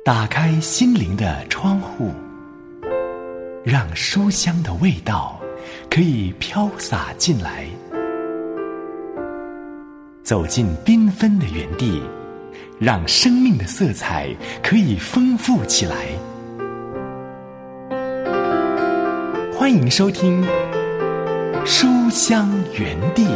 打开心灵的窗户，让书香的味道可以飘洒进来，走进缤纷的园地，让生命的色彩可以丰富起来。欢迎收听书香园地。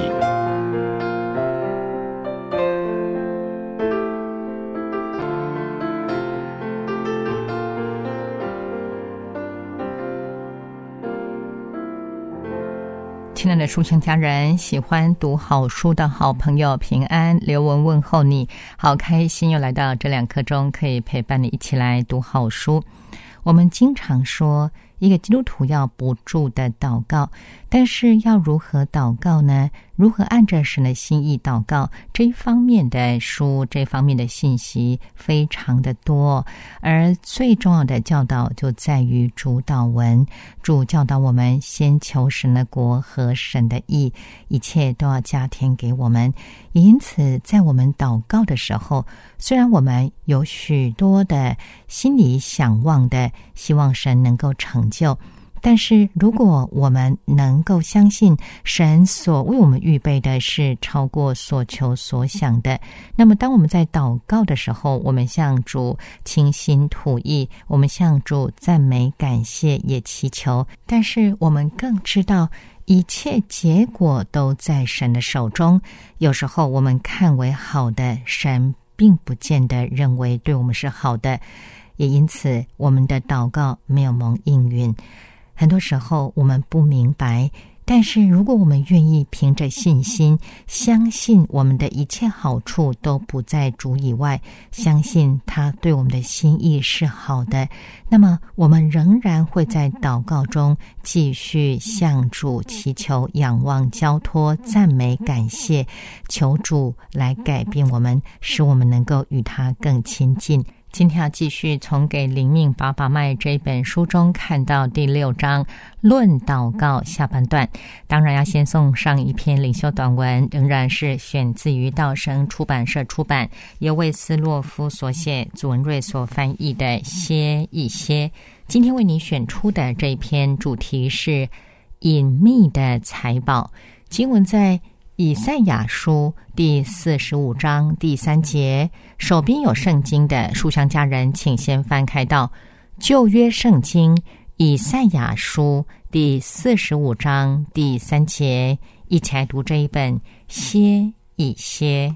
亲爱的书香家人，喜欢读好书的好朋友平安，刘文问候你，好开心又来到这2刻钟，可以陪伴你一起来读好书。我们经常说一个基督徒要不住的祷告，但是要如何祷告呢？如何按着神的心意祷告？这一方面的书，这方面的信息非常的多，而最重要的教导就在于主祷文。主教导我们先求神的国和神的义，一切都要加添给我们。也因此在我们祷告的时候，虽然我们有许多的心里想望的，希望神能够成就，但是如果我们能够相信神所为我们预备的是超过所求所想的，那么当我们在祷告的时候，我们向主倾心吐意，我们向主赞美感谢也祈求，但是我们更知道一切结果都在神的手中。有时候我们看为好的，神并不见得认为对我们是好的，也因此我们的祷告没有蒙应允。很多时候我们不明白，但是如果我们愿意凭着信心相信我们的一切好处都不在主以外，相信他对我们的心意是好的，那么我们仍然会在祷告中继续向主祈求、仰望、交托、赞美、感谢，求主来改变我们，使我们能够与他更亲近。今天要继续从给灵命把把脉这本书中看到第6章论祷告下半段，当然要先送上一篇领袖短文，仍然是选自于道生出版社出版，由魏斯洛夫所写，祖文瑞所翻译的歇一歇。今天为你选出的这一篇主题是隐秘的财宝，经文在以赛亚书第45章第3节，手边有圣经的书香家人请先翻开到旧约圣经以赛亚书第45章第3节，一起来读这一本歇一歇。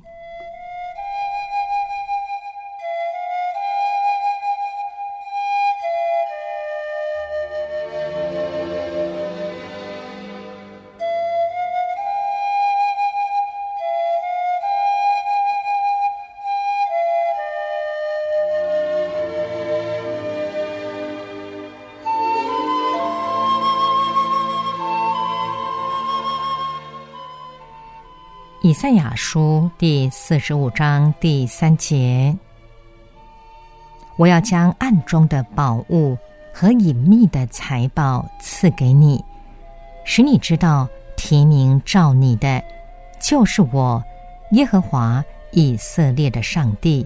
以赛亚书第45章第3节，我要将暗中的宝物和隐秘的财宝赐给你，使你知道提名召你的就是我，耶和华以色列的上帝。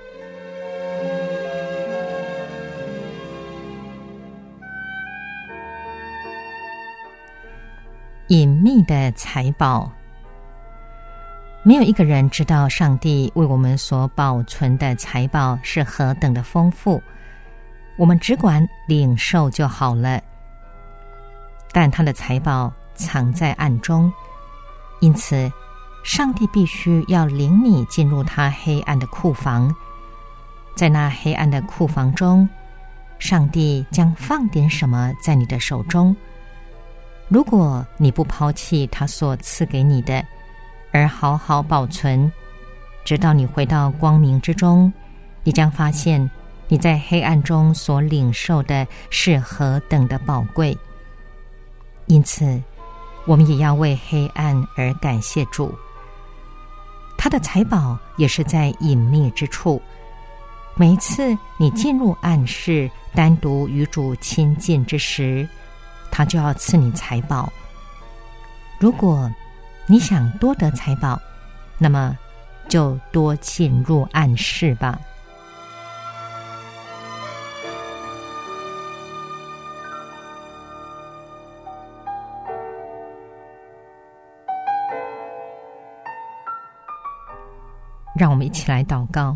隐秘的财宝，没有一个人知道上帝为我们所保存的财宝是何等的丰富，我们只管领受就好了。但他的财宝藏在暗中，因此上帝必须要领你进入他黑暗的库房。在那黑暗的库房中，上帝将放点什么在你的手中。如果你不抛弃他所赐给你的，而好好保存，直到你回到光明之中，你将发现你在黑暗中所领受的是何等的宝贵。因此我们也要为黑暗而感谢主，他的财宝也是在隐秘之处。每一次你进入暗室，单独与主亲近之时，他就要赐你财宝。如果你想多得财宝，那么就多进入暗室吧。 让我们一起来祷告。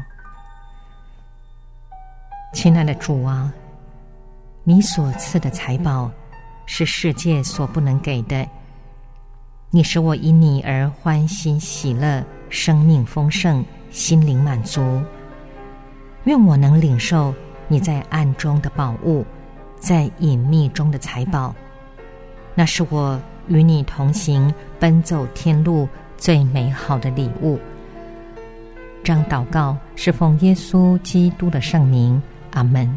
亲爱的主啊，你所赐的财宝是世界所不能给的，你使我因你而欢欣喜乐，生命丰盛，心灵满足。愿我能领受你在暗中的宝物，在隐秘中的财宝，那是我与你同行奔走天路最美好的礼物。这样祷告是奉耶稣基督的圣名，阿们。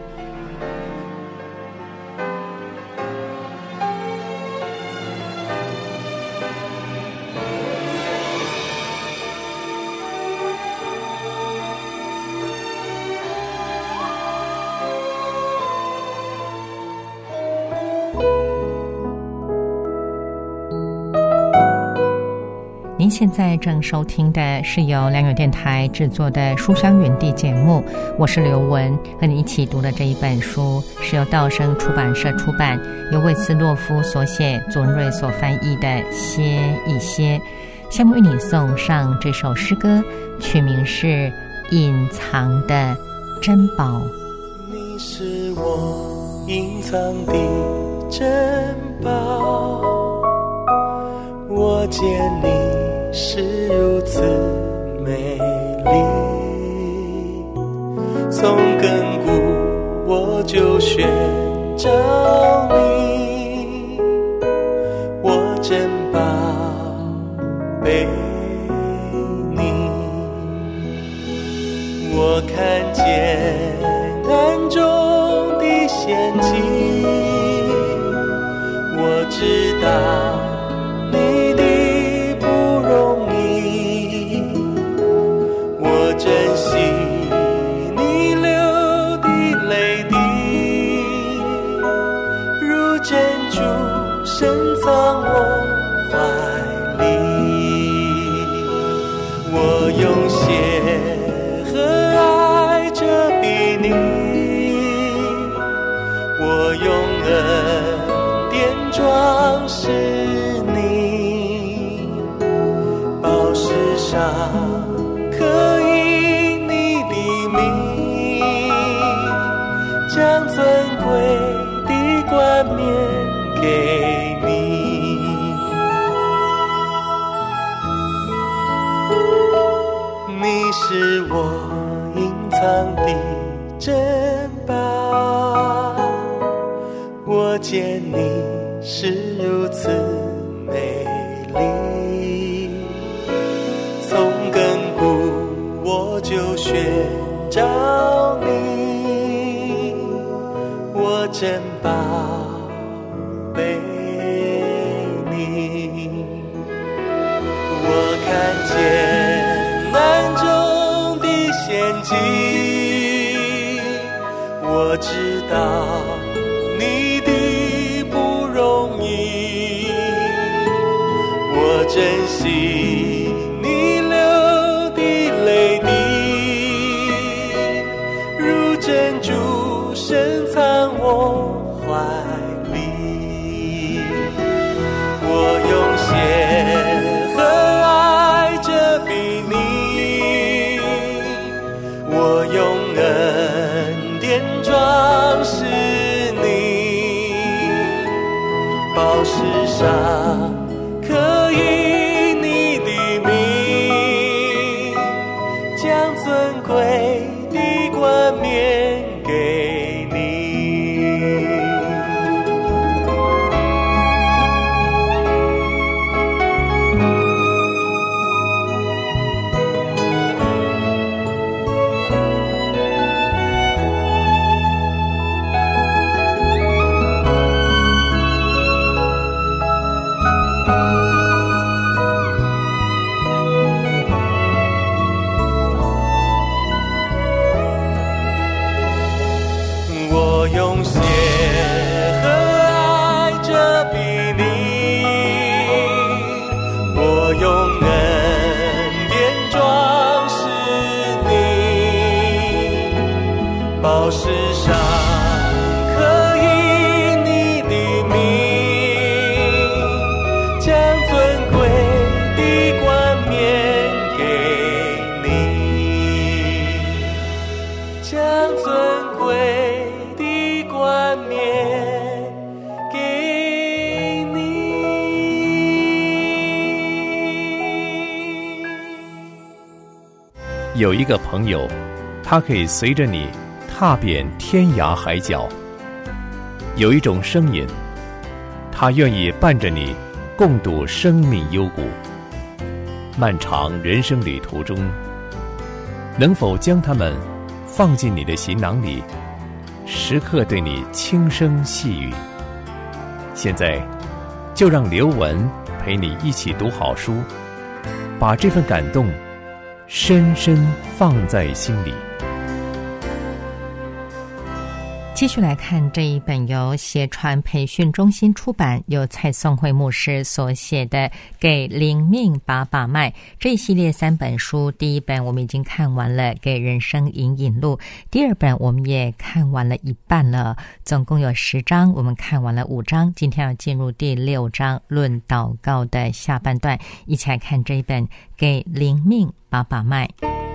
您现在正收听的是由良友电台制作的书香园地节目，我是刘文，和你一起读的这一本书是由道生出版社出版，由魏斯洛夫所写，左文瑞所翻译的《歇一歇》。下面为你送上这首诗歌，曲名是《隐藏的珍宝》。 你是我隐藏的珍宝，我见你是如此美丽，从亘古我就寻找你，我珍宝贝你，我看见暗中的陷阱，我知道你的不容易，我珍惜你流的泪滴，如珍珠深藏我怀里，我用血和爱遮蔽你，我用恩典装饰你，宝石上刻印你的名，将尊贵的冠冕给你，你是我隐藏的珍宝，我见你是如此美丽，从亘古我就寻找你，我珍宝贝你，我看见暗中的陷阱，我知道你的不容易，我珍惜你流的泪滴，如珍珠深藏我怀里，我用血和爱遮蔽你，我用恩典装饰你，宝石上刻印你的名，将尊贵的冠冕给你。我用血和爱遮蔽你，我用恩典装饰你，宝石上刻印你的名，将尊贵的冠冕给你， 将尊贵的冠冕给你。 有一个朋友，他可以随着你踏遍天涯海角；有一种声音，他愿意伴着你共度生命幽谷。漫长人生旅途中，能否将它们放进你的行囊里，时刻对你轻声细语？现在就让刘文陪你一起读好书，把这份感动深深放在心里。 继续来看这一本由协传培训中心出版，由蔡颂慧牧师所写的《给灵命把把脉》这一系列3本书。第一本我们已经看完了《给人生引引路》，第二本我们也看完了一半了，总共有10章，我们看完了5章，今天要进入第6章论祷告的下半段，一起来看这一本《给灵命把把脉》。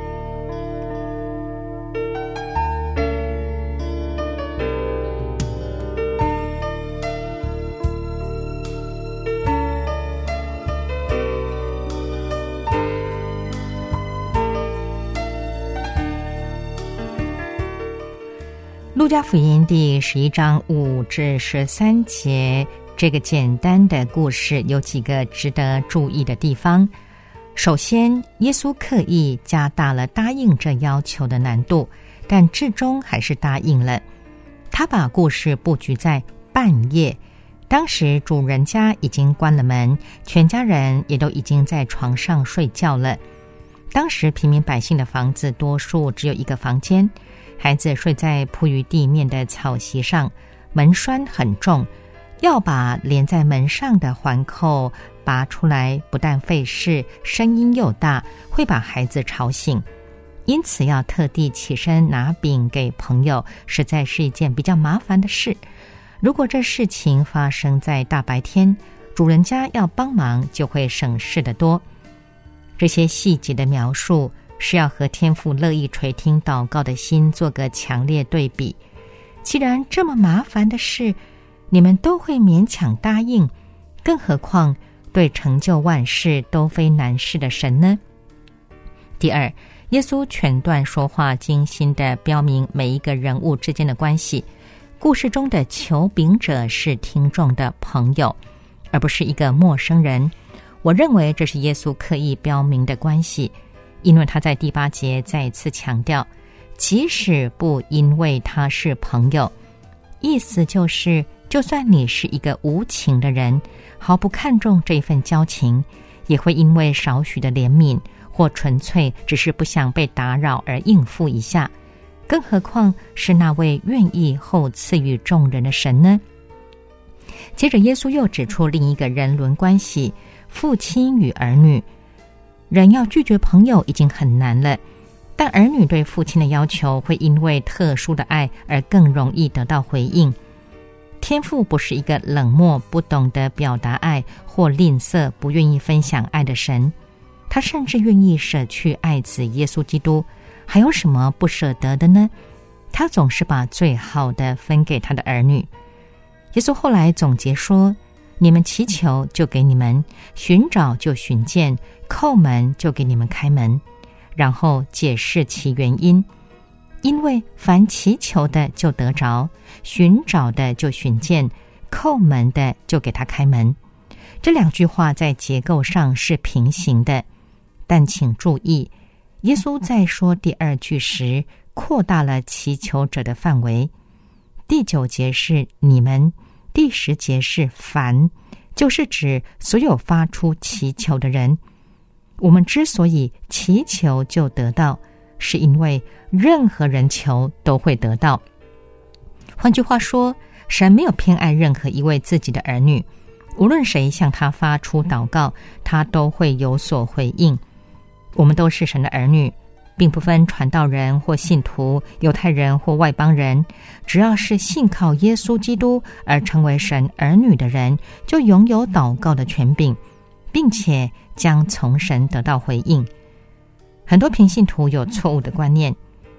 路加福音第11章5至13节，这个简单的故事有几个值得注意的地方。首先，耶稣刻意加大了答应这要求的难度，但至终还是答应了。他把故事布局在半夜，当时主人家已经关了门，全家人也都已经在床上睡觉了。当时平民百姓的房子多数只有一个房间，孩子睡在铺于地面的草席上，门栓很重，要把连在门上的环扣拔出来，不但费事，声音又大，会把孩子吵醒。因此要特地起身拿饼给朋友，实在是一件比较麻烦的事。如果这事情发生在大白天，主人家要帮忙就会省事得多。这些细节的描述是要和天父乐意垂听祷告的心做个强烈对比。既然这么麻烦的事你们都会勉强答应，更何况对成就万事都非难事的神呢？第二，耶稣全段说话精心地标明每一个人物之间的关系。故事中的求饼者是听众的朋友，而不是一个陌生人。我认为这是耶稣刻意标明的关系，因为他在第8节再次强调，即使不因为他是朋友，意思就是就算你是一个无情的人，毫不看重这份交情，也会因为少许的怜悯或纯粹只是不想被打扰而应付一下，更何况是那位愿意后赐予众人的神呢？接着耶稣又指出另一个人伦关系，父亲与儿女。人要拒绝朋友已经很难了，但儿女对父亲的要求会因为特殊的爱而更容易得到回应。天父不是一个冷漠、不懂得表达爱或吝啬、不愿意分享爱的神，他甚至愿意舍去爱子耶稣基督，还有什么不舍得的呢？他总是把最好的分给他的儿女。耶稣后来总结说，你们祈求就给你们，寻找就寻见，叩门就给你们开门。然后解释其原因，因为凡祈求的就得着，寻找的就寻见，叩门的就给他开门。这2句话在结构上是平行的，但请注意，耶稣在说第2句时扩大了祈求者的范围。第9节是你们，第10节是凡，就是指所有发出祈求的人。我们之所以祈求就得到，是因为任何人求都会得到。换句话说，神没有偏爱任何一位自己的儿女，无论谁向他发出祷告，他都会有所回应。我们都是神的儿女，并不分传道人或信徒，犹太人或外邦人，只要是信靠耶稣基督而成为神儿女的人，就拥有祷告的权柄，并且将从神得到回应。很多平信徒有错误的观念，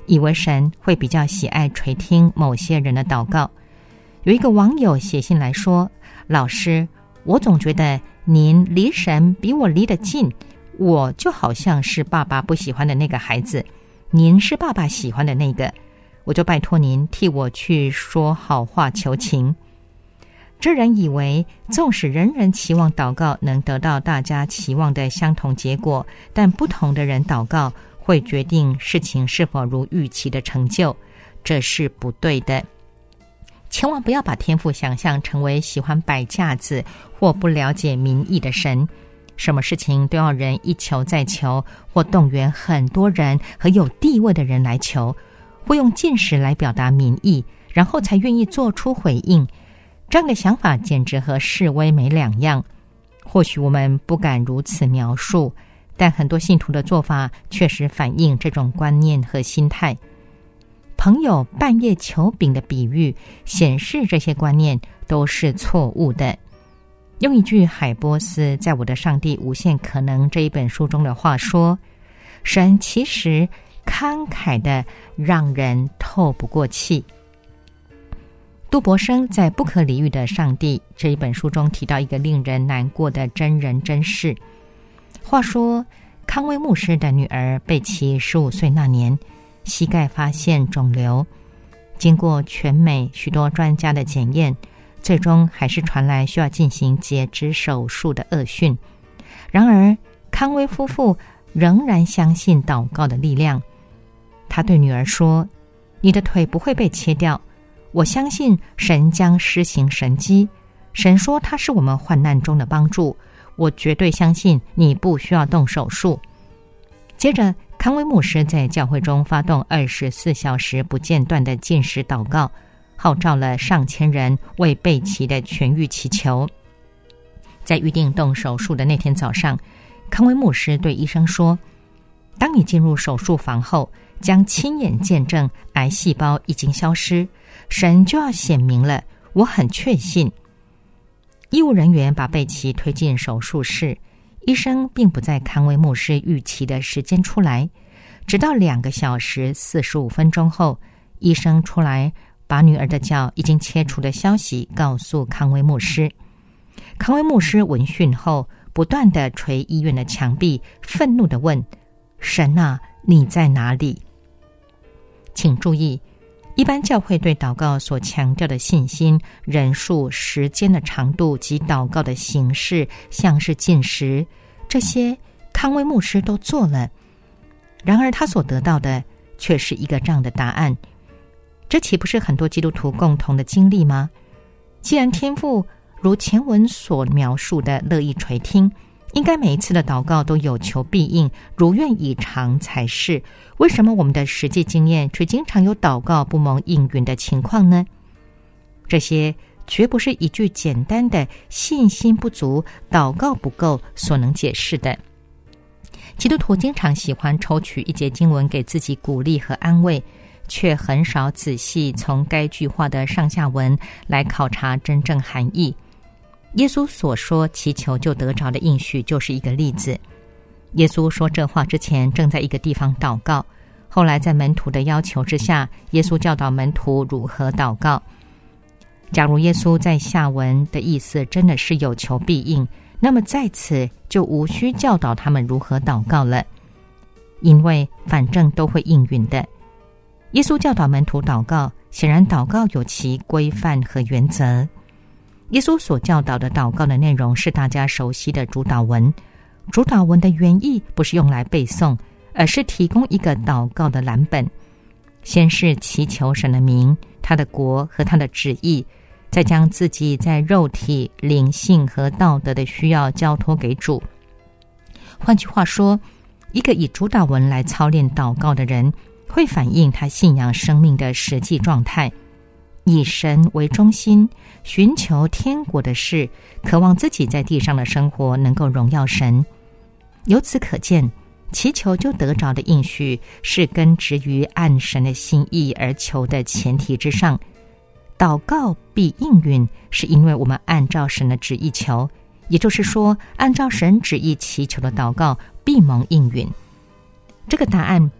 以为神会比较喜爱垂听某些人的祷告。有一个网友写信来说，老师，我总觉得您离神比我离得近，我就好像是爸爸不喜欢的那个孩子，您是爸爸喜欢的那个，我就拜托您替我去说好话求情。这人以为纵使人人期望祷告能得到大家期望的相同结果，但不同的人祷告会决定事情是否如预期的成就，这是不对的。千万不要把天父想象成为喜欢摆架子或不了解民意的神，什么事情都要人一求再求，或动员很多人和有地位的人来求，或用禁食来表达民意，然后才愿意做出回应。这样的想法简直和示威没两样。或许我们不敢如此描述，但很多信徒的做法确实反映这种观念和心态。朋友半夜求饼的比喻显示这些观念都是错误的。用一句海波斯在我的上帝无限可能这一本书中的话说，神其实慷慨的让人透不过气。杜伯生在不可理喻的上帝这一本书中提到一个令人难过的真人真事。话说康威牧师的女儿贝奇15岁那年，膝盖发现肿瘤，经过全美许多专家的检验，最终还是传来需要进行截肢手术的恶讯。然而康威夫妇仍然相信祷告的力量。他对女儿说，你的腿不会被切掉，我相信神将施行神迹，神说他是我们患难中的帮助，我绝对相信你不需要动手术。接着康威牧师在教会中发动24小时不间断的禁食祷告，号召了上千人为贝奇的痊愈祈求。在预定动手术的那天早上，康威牧师对医生说，当你进入手术房后，将亲眼见证癌细胞已经消失，神就要显明了，我很确信。医务人员把贝奇推进手术室，医生并不在康威牧师预期的时间出来，直到2个小时45分钟后，医生出来把女儿的脚已经切除的消息告诉康威牧师。康威牧师闻讯后，不断地捶医院的墙壁，愤怒地问，神啊，你在哪里？请注意，一般教会对祷告所强调的信心、人数、时间的长度及祷告的形式，像是禁食，这些康威牧师都做了。然而他所得到的却是一个这样的答案，这岂不是很多基督徒共同的经历吗？既然天父如前文所描述的乐意垂听，应该每一次的祷告都有求必应，如愿以偿才是。为什么我们的实际经验却经常有祷告不蒙应允的情况呢？这些绝不是一句简单的信心不足、祷告不够所能解释的。基督徒经常喜欢抽取一节经文给自己鼓励和安慰，却很少仔细从该句话的上下文来考察真正含义。耶稣所说祈求就得着的应许就是一个例子。耶稣说这话之前正在一个地方祷告，后来在门徒的要求之下，耶稣教导门徒如何祷告。假如耶稣在下文的意思真的是有求必应，那么在此就无需教导他们如何祷告了，因为反正都会应允的。耶稣教导门徒祷告，显然祷告有其规范和原则。耶稣所教导的祷告的内容是大家熟悉的主祷文。主祷文的原意不是用来背诵，而是提供一个祷告的蓝本。先是祈求神的名、他的国和他的旨意，再将自己在肉体、灵性和道德的需要交托给主。换句话说，一个以主祷文来操练祷告的人，会反映他信仰生命的实际状态。以神为中心，寻求天国的事，渴望自己在地上的生活能够荣耀神。由此可见，祈求就得着的应许是根植于按神的心意而求的前提之上。祷告必应允，是因为我们按照神的旨意求，也就是说，按照神旨意祈求的祷告必蒙应允。这个答案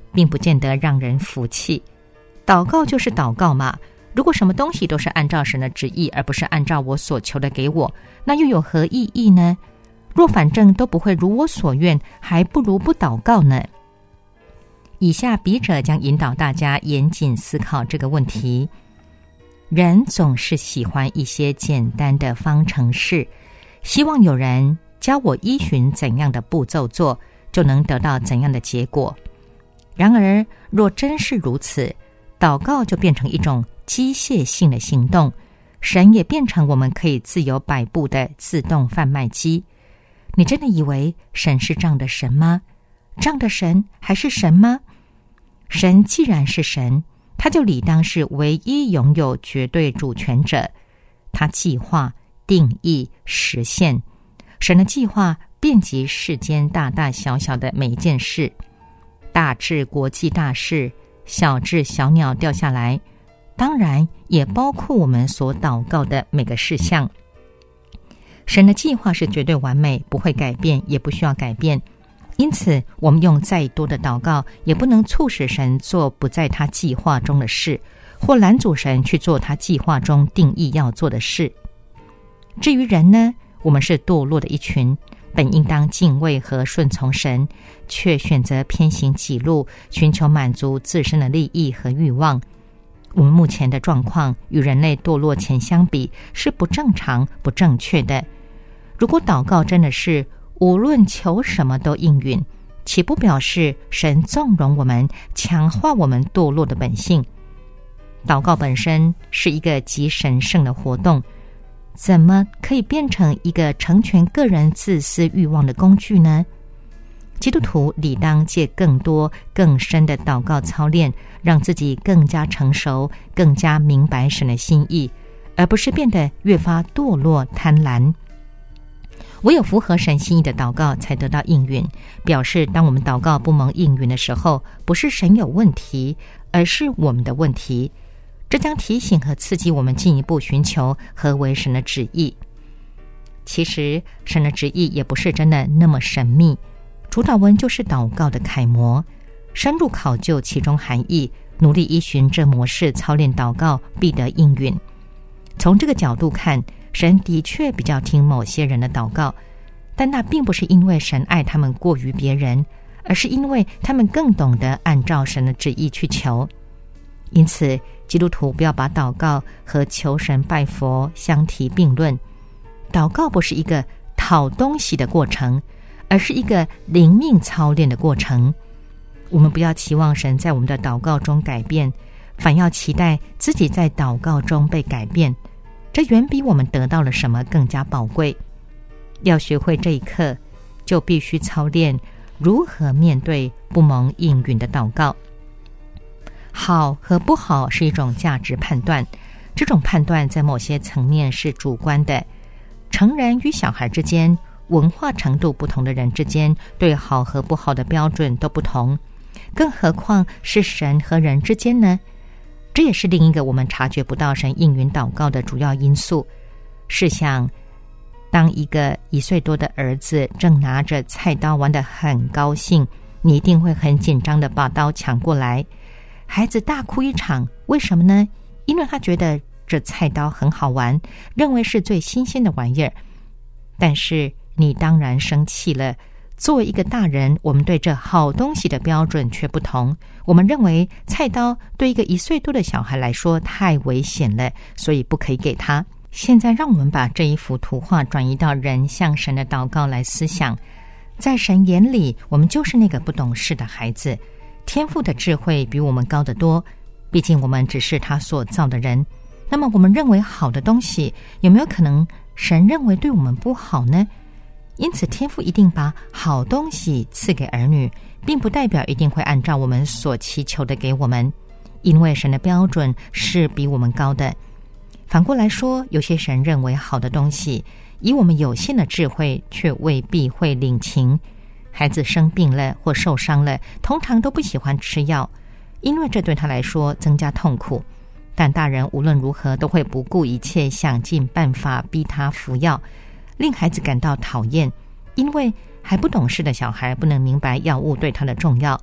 并不见得让人服气。祷告就是祷告嘛，如果什么东西都是按照神的旨意，而不是按照我所求的给我，那又有何意义呢？若反正都不会如我所愿，还不如不祷告呢。以下笔者将引导大家严谨思考这个问题。人总是喜欢一些简单的方程式，希望有人教我依循怎样的步骤做，就能得到怎样的结果。然而，若真是如此，祷告就变成一种机械性的行动，神也变成我们可以自由摆布的自动贩卖机。你真的以为神是这样的神吗？这样的神还是神吗？神既然是神，他就理当是唯一拥有绝对主权者。他计划、定义、实现。神的计划遍及世间大大小小的每一件事，大至国际大事，小至小鸟掉下来，当然也包括我们所祷告的每个事项。神的计划是绝对完美，不会改变，也不需要改变。因此，我们用再多的祷告，也不能促使神做不在他计划中的事，或拦阻神去做他计划中定义要做的事。至于人呢，我们是堕落的一群，本应当敬畏和顺从神，却选择偏行己路，寻求满足自身的利益和欲望。我们目前的状况与人类堕落前相比，是不正常、不正确的。如果祷告真的是无论求什么都应允，岂不表示神纵容我们，强化我们堕落的本性？祷告本身是一个极神圣的活动，怎么可以变成一个成全个人自私欲望的工具呢？基督徒理当借更多更深的祷告操练，让自己更加成熟，更加明白神的心意，而不是变得越发堕落贪婪。唯有符合神心意的祷告才得到应允，表示当我们祷告不蒙应允的时候，不是神有问题，而是我们的问题。这将提醒和刺激我们进一步寻求何为神的旨意。其实神的旨意也不是真的那么神秘，主祷文就是祷告的楷模，深入考究其中含义，努力依循这模式操练祷告，必得应允。从这个角度看，神的确比较听某些人的祷告，但那并不是因为神爱他们过于别人，而是因为他们更懂得按照神的旨意去求。因此，基督徒不要把祷告和求神拜佛相提并论。祷告不是一个讨东西的过程，而是一个灵命操练的过程。我们不要期望神在我们的祷告中改变，反要期待自己在祷告中被改变，这远比我们得到了什么更加宝贵。要学会这一课，就必须操练如何面对不蒙应允的祷告。好和不好是一种价值判断，这种判断在某些层面是主观的。成人与小孩之间，文化程度不同的人之间，对好和不好的标准都不同，更何况是神和人之间呢？这也是另一个我们察觉不到神应允祷告的主要因素。试想，当一个1岁多的儿子正拿着菜刀玩得很高兴，你一定会很紧张地把刀抢过来。孩子大哭一场，为什么呢？因为他觉得这菜刀很好玩，认为是最新鲜的玩意儿。但是你当然生气了。作为一个大人，我们对这好东西的标准却不同。我们认为菜刀对一个1岁多的小孩来说太危险了，所以不可以给他。现在让我们把这一幅图画转移到人向神的祷告来思想。在神眼里，我们就是那个不懂事的孩子，天父的智慧比我们高得多，毕竟我们只是他所造的人。那么我们认为好的东西，有没有可能神认为对我们不好呢？因此天父一定把好东西赐给儿女，并不代表一定会按照我们所祈求的给我们，因为神的标准是比我们高的。反过来说，有些神认为好的东西，以我们有限的智慧却未必会领情。孩子生病了或受伤了，通常都不喜欢吃药，因为这对他来说增加痛苦。但大人无论如何都会不顾一切，想尽办法逼他服药，令孩子感到讨厌，因为还不懂事的小孩不能明白药物对他的重要。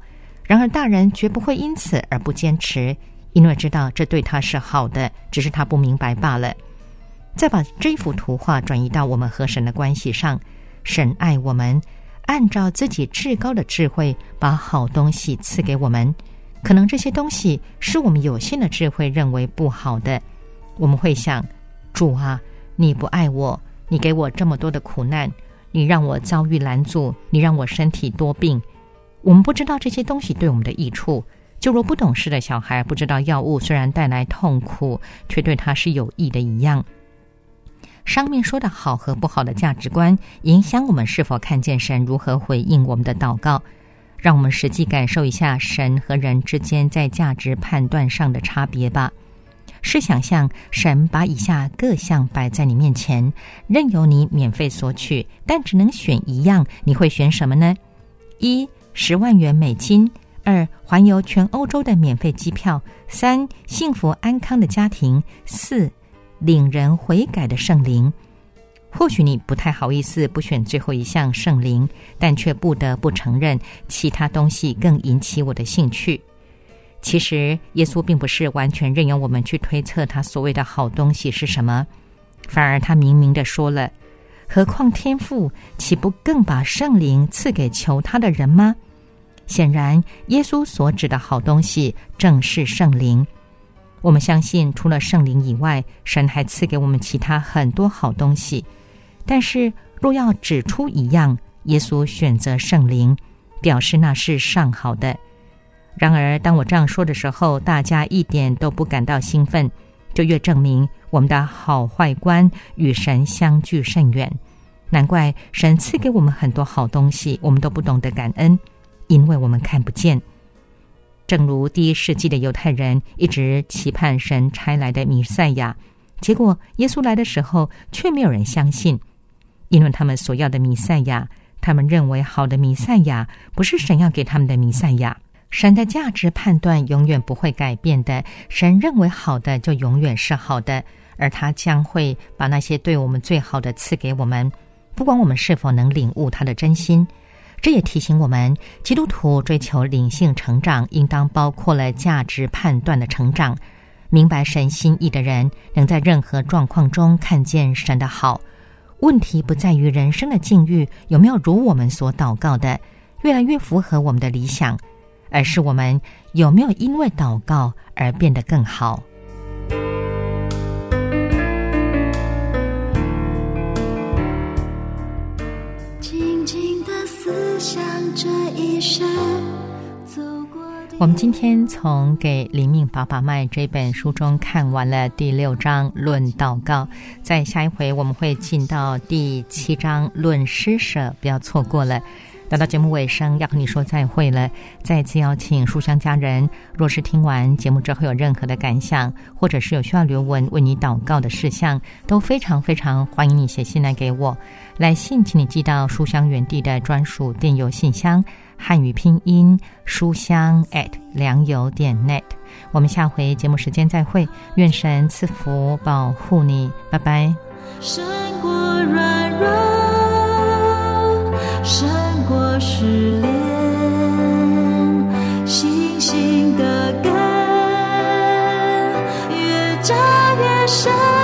然而大人绝不会因此而不坚持，因为知道这对他是好的，只是他不明白罢了。再把这一幅图画转移到我们和神的关系上，神爱我们，按照自己至高的智慧把好东西赐给我们。可能这些东西是我们有限的智慧认为不好的。我们会想，主啊，你不爱我，你给我这么多的苦难，你让我遭遇拦阻，你让我身体多病。我们不知道这些东西对我们的益处，就如不懂事的小孩不知道药物虽然带来痛苦，却对他是有益的一样。上面说的好和不好的价值观，影响我们是否看见神如何回应我们的祷告。让我们实际感受一下神和人之间在价值判断上的差别吧。试想象神把以下各项摆在你面前，任由你免费索取，但只能选一样，你会选什么呢？1. 10万元美金， 2. 环游全欧洲的免费机票， 3. 幸福安康的家庭， 4. 领人悔改的圣灵。或许你不太好意思不选最后一项圣灵，但却不得不承认其他东西更引起我的兴趣。其实耶稣并不是完全任由我们去推测他所谓的好东西是什么，反而他明明地说了，何况天父岂不更把圣灵赐给求他的人吗？显然耶稣所指的好东西正是圣灵。我们相信除了圣灵以外，神还赐给我们其他很多好东西，但是若要指出一样，耶稣选择圣灵，表示那是上好的。然而当我这样说的时候，大家一点都不感到兴奋，就越证明我们的好坏观与神相距甚远。难怪神赐给我们很多好东西，我们都不懂得感恩，因为我们看不见。正如第1世纪的犹太人一直期盼神差来的弥赛亚，结果耶稣来的时候却没有人相信，因为他们所要的弥赛亚，他们认为好的弥赛亚不是神要给他们的弥赛亚。神的价值判断永远不会改变的，神认为好的就永远是好的，而他将会把那些对我们最好的赐给我们，不管我们是否能领悟他的真心。这也提醒我们，基督徒追求灵性成长应当包括了价值判断的成长。明白神心意的人能在任何状况中看见神的好。问题不在于人生的境遇有没有如我们所祷告的越来越符合我们的理想，而是我们有没有因为祷告而变得更好。我们今天从给灵命把把脉这本书中看完了第6章论祷告，在下一回我们会进到第7章论施舍，不要错过了。来到节目尾声，要和你说再会了。再次邀请书香家人，若是听完节目之后有任何的感想，或者是有需要留文为你祷告的事项，都非常非常欢迎你写信来给我。来信请你寄到书香园地的专属电邮信箱，汉语拼音书香@良友.net。我们下回节目时间再会，愿神赐福保护你，拜拜。胜过软弱，胜过失恋，信心的根越扎越深。